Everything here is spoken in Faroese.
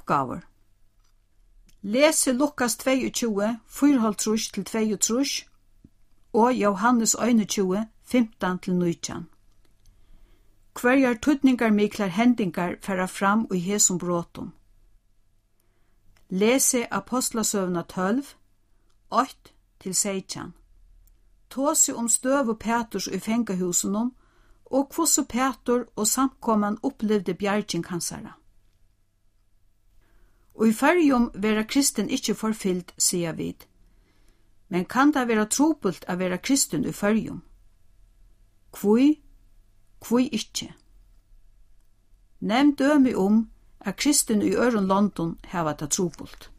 uppgávur. Lese Lukas 22, 4-32 og Johannes 21, 15-19. Hverjar tydningar miklar hendingar færa fram i hesum brotum. Lese Apostlasøvna 12, 8-16. Tåse støvu Peturs i fengahusunum og hvordan Petur og samkomman opplevde bjerging hansara. Og i Føroyum vera kristen ikkje forfyllt, sier vid. Men kan det vera trupult å vera kristen i Føroyum? Kvui ikkje. Nevn dømi at kristen i øren London hava det trupult.